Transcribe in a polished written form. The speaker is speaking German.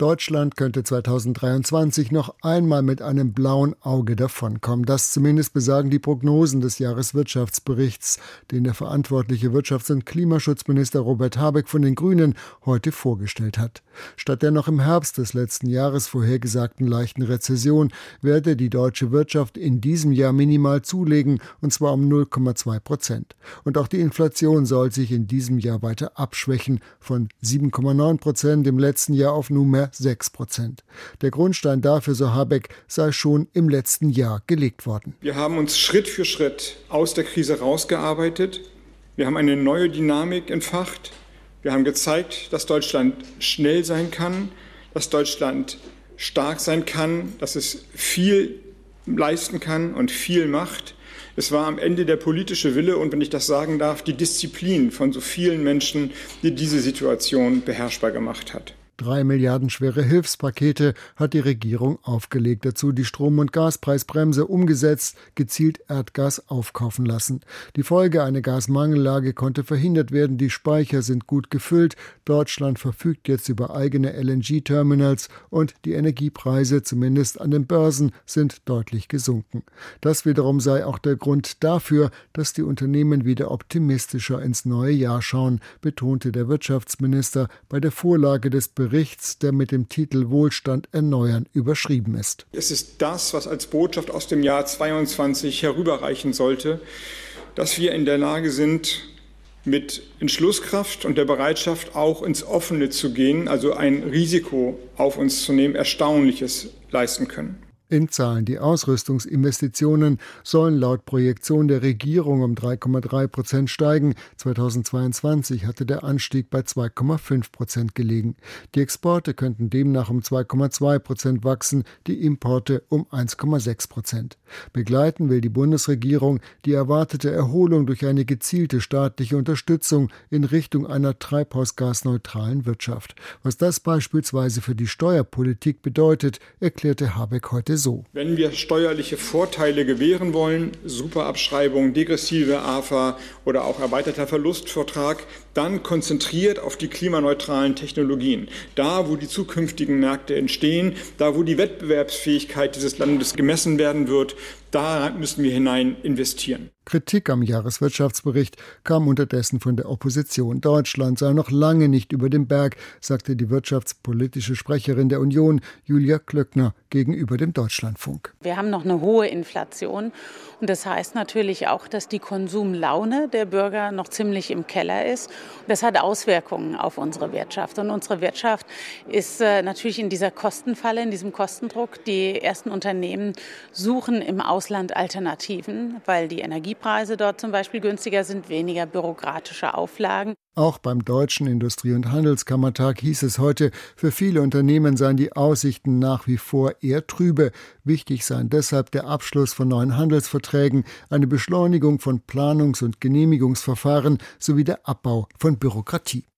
Deutschland könnte 2023 noch einmal mit einem blauen Auge davonkommen. Das zumindest besagen die Prognosen des Jahreswirtschaftsberichts, den der verantwortliche Wirtschafts- und Klimaschutzminister Robert Habeck von den Grünen heute vorgestellt hat. Statt der noch im Herbst des letzten Jahres vorhergesagten leichten Rezession werde die deutsche Wirtschaft in diesem Jahr minimal zulegen, und zwar um 0,2%. Und auch die Inflation soll sich in diesem Jahr weiter abschwächen, von 7,9% im letzten Jahr auf nunmehr 6%. Der Grundstein dafür, so Habeck, sei schon im letzten Jahr gelegt worden. Wir haben uns Schritt für Schritt aus der Krise rausgearbeitet. Wir haben eine neue Dynamik entfacht. Wir haben gezeigt, dass Deutschland schnell sein kann, dass Deutschland stark sein kann, dass es viel leisten kann und viel macht. Es war am Ende der politische Wille und, wenn ich das sagen darf, die Disziplin von so vielen Menschen, die diese Situation beherrschbar gemacht hat. 3 Milliarden schwere Hilfspakete hat die Regierung aufgelegt. Dazu die Strom- und Gaspreisbremse umgesetzt, gezielt Erdgas aufkaufen lassen. Die Folge: eine Gasmangellage konnte verhindert werden, die Speicher sind gut gefüllt. Deutschland verfügt jetzt über eigene LNG-Terminals und die Energiepreise, zumindest an den Börsen, sind deutlich gesunken. Das wiederum sei auch der Grund dafür, dass die Unternehmen wieder optimistischer ins neue Jahr schauen, betonte der Wirtschaftsminister bei der Vorlage des Berichts, der mit dem Titel Wohlstand erneuern überschrieben ist. Es ist das, was als Botschaft aus dem Jahr 2022 herüberreichen sollte, dass wir in der Lage sind, mit Entschlusskraft und der Bereitschaft auch ins Offene zu gehen, also ein Risiko auf uns zu nehmen, Erstaunliches leisten können. In Zahlen: die Ausrüstungsinvestitionen sollen laut Projektion der Regierung um 3,3% steigen. 2022 hatte der Anstieg bei 2,5% gelegen. Die Exporte könnten demnach um 2,2% wachsen, die Importe um 1,6%. Begleiten will die Bundesregierung die erwartete Erholung durch eine gezielte staatliche Unterstützung in Richtung einer treibhausgasneutralen Wirtschaft. Was das beispielsweise für die Steuerpolitik bedeutet, erklärte Habeck heute so. Wenn wir steuerliche Vorteile gewähren wollen, Superabschreibung, degressive AFA oder auch erweiterter Verlustvortrag, dann konzentriert auf die klimaneutralen Technologien. Da, wo die zukünftigen Märkte entstehen, da, wo die Wettbewerbsfähigkeit dieses Landes gemessen werden wird, da müssen wir hinein investieren. Kritik am Jahreswirtschaftsbericht kam unterdessen von der Opposition. Deutschland sei noch lange nicht über dem Berg, sagte die wirtschaftspolitische Sprecherin der Union, Julia Klöckner, gegenüber dem Deutschlandfunk. Wir haben noch eine hohe Inflation und das heißt natürlich auch, dass die Konsumlaune der Bürger noch ziemlich im Keller ist. Das hat Auswirkungen auf unsere Wirtschaft und unsere Wirtschaft ist natürlich in dieser Kostenfalle, in diesem Kostendruck. Die ersten Unternehmen suchen im Ausland Alternativen, weil die Energiepreise dort zum Beispiel günstiger sind, weniger bürokratische Auflagen. Auch beim Deutschen Industrie- und Handelskammertag hieß es heute, für viele Unternehmen seien die Aussichten nach wie vor eher trübe. Wichtig seien deshalb der Abschluss von neuen Handelsverträgen, eine Beschleunigung von Planungs- und Genehmigungsverfahren sowie der Abbau von Bürokratie.